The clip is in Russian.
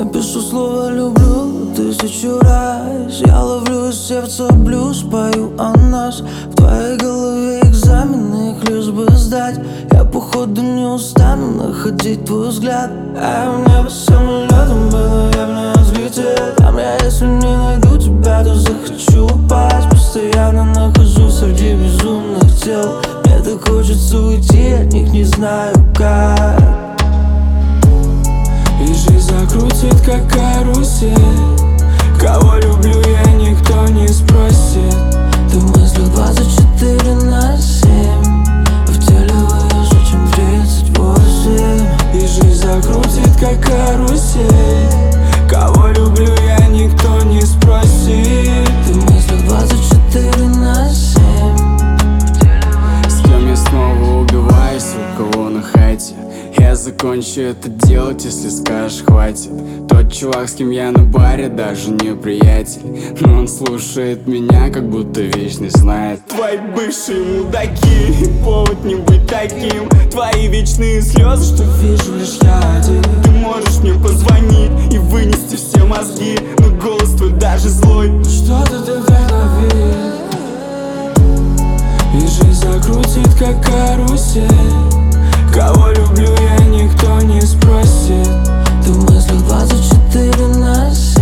Напишу слово «люблю» 1000 раз. Я ловлю из сердца блюз, пою о нас. В твоей голове экзамены, их лишь бы сдать. Я походу не устану находить твой взгляд. А в небо самолетом было явно взлететь. Там я, если не найду тебя, то захочу упасть. Постоянно нахожусь среди безумных тел. Мне так хочется уйти от них, не знаю как. И жизнь закрутит, как карусель. Кого люблю я, никто не спросит. Ты в мыслях 24/7, а в теле выше, чем 38. И жизнь закрутит, как карусель. Кого люблю я, никто не спросит. Ты в мыслях 24/7. С кем я снова убиваюсь, у кого на хате. Я закончу это делать, если скажешь хватит. Тот чувак, с кем я на баре, даже не приятель, но он слушает меня, как будто вечно знает. Твои бывшие мудаки, повод не быть таким. Твои вечные слезы, что вижу лишь я один. Ты можешь мне позвонить и вынести все мозги, но голос твой даже злой. Что ты вдохновил? И жизнь закрутит, как карусель. Кого люблю я, никто не спросит. Ты в мыслях 24/7.